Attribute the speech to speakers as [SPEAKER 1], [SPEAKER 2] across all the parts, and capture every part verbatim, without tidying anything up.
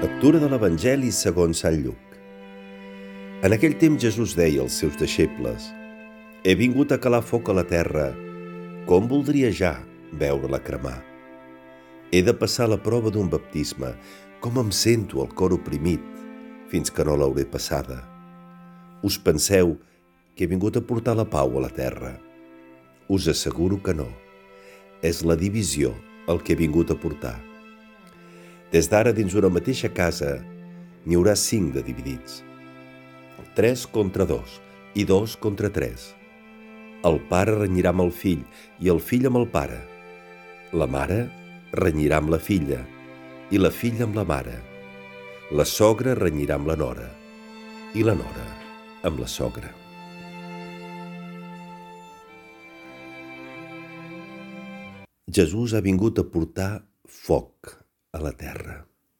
[SPEAKER 1] Lectura de l'Evangeli segons Sant Lluc. En aquell temps Jesús deia als seus deixebles: «He vingut a calar foc a la terra, com voldria ja veure-la cremar. He de passar la prova d'un baptisme, com em sento el cor oprimit, fins que no l'hauré passada. Us penseu que he vingut a portar la pau a la terra? Us asseguro que no. És la divisió el que he vingut a portar. Des d'ara, dins una mateixa casa, n'hi haurà cinc de dividits. Tres contra dos i dos contra tres. El pare renyirà amb el fill i el fill amb el pare. La mare renyirà amb la filla i la filla amb la mare. La sogra renyirà amb la nora i la nora amb la sogra». Jesús ha vingut a portar foc a la terra.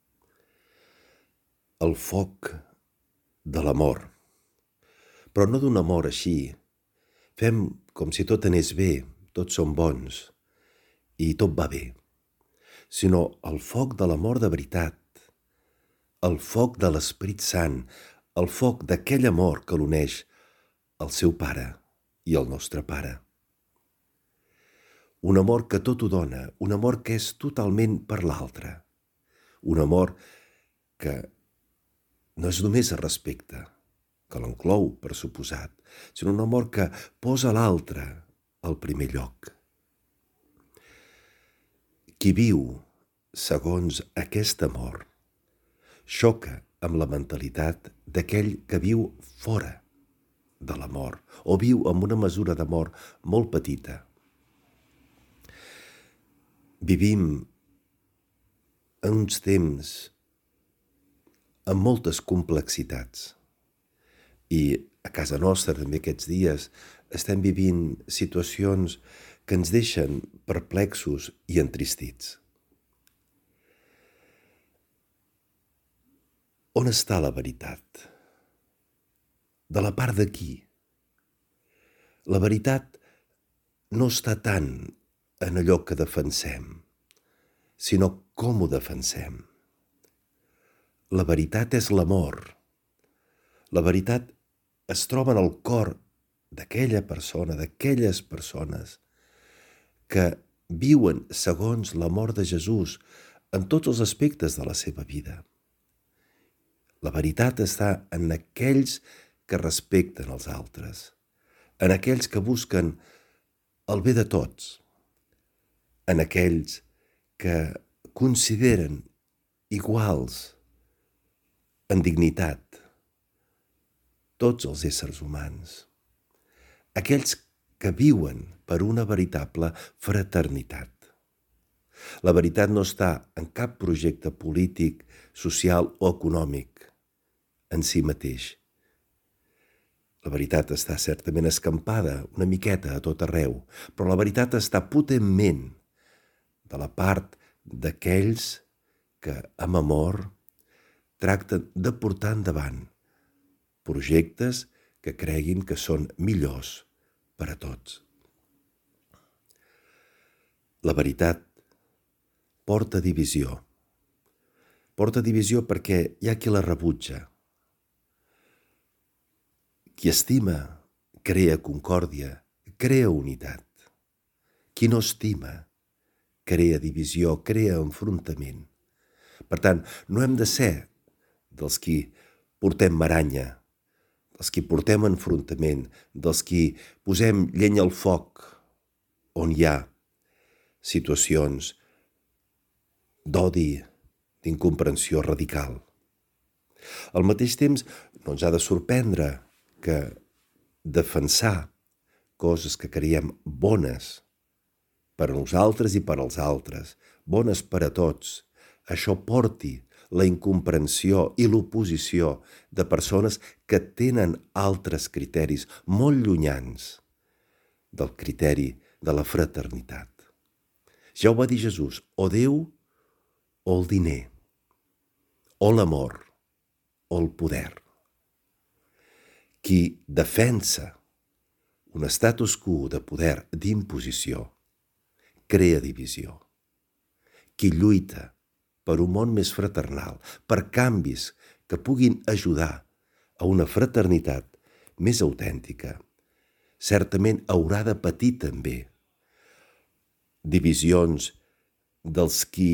[SPEAKER 1] El foc de l'amor. Però no d'un amor així. Fem com si tot anés bé, tots som bons i tot va bé. Sinó el foc de l'amor de veritat. El foc de l'Esperit Sant. El foc d'aquell amor que l'uneix al seu pare i al nostre pare. Un amor que tot ho dona, un amor que és totalment per l'altre. Un amor que no és només el respecte, que l'enclou, per suposat, sinó un amor que posa l'altre al primer lloc. Qui viu segons aquest amor xoca amb la mentalitat d'aquell que viu fora de l'amor o viu amb una mesura d'amor molt petita. Vivim en uns temps amb moltes complexitats i a casa nostra també aquests dies estem vivint situacions que ens deixen perplexos i entristits. On està la veritat? De la part de qui? La veritat no està tant en allò que defensem, sinó com ho defensem. La veritat és l'amor. La veritat es troba en el cor d'aquella persona, d'aquelles persones que viuen segons l'amor de Jesús en tots els aspectes de la seva vida. La veritat està en aquells que respecten els altres, en aquells que busquen el bé de tots, en aquells que consideren iguals en dignitat tots els éssers humans, aquells que viuen per una veritable fraternitat. La veritat no està en cap projecte polític, social o econòmic en si mateix. La veritat està certament escampada una miqueta a tot arreu, però la veritat està potentment de la part d'aquells que, amb amor, tracten de portar endavant projectes que creguin que són millors per a tots. La veritat porta divisió. Porta divisió perquè hi ha qui la rebutja. Qui estima crea concòrdia, crea unitat. Qui no estima crea divisió, crea enfrontament. Per tant, no hem de ser dels qui portem maranya, dels qui portem enfrontament, dels qui posem llenya al foc on hi ha situacions d'odi, d'incomprensió radical. Al mateix temps, no ens ha de sorprendre que defensar coses que creiem bones per a nosaltres i per als altres, bones per a tots, això porti la incomprensió i l'oposició de persones que tenen altres criteris molt llunyans del criteri de la fraternitat. Ja ho va dir Jesús, o Déu o el diner, o l'amor o el poder. Qui defensa un status quo de poder d'imposició crea divisió. Qui lluita per un món més fraternal, per canvis que puguin ajudar a una fraternitat més autèntica, certament haurà de patir també divisions dels qui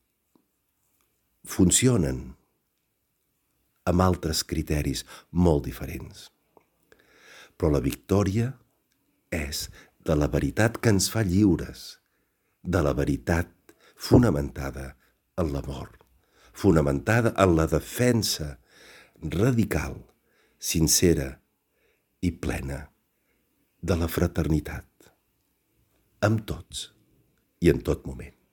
[SPEAKER 1] funcionen amb altres criteris molt diferents. Però la victòria és de la veritat que ens fa lliures, de la veritat fonamentada en l'amor, fonamentada en la defensa radical, sincera i plena de la fraternitat, amb tots i en tot moment.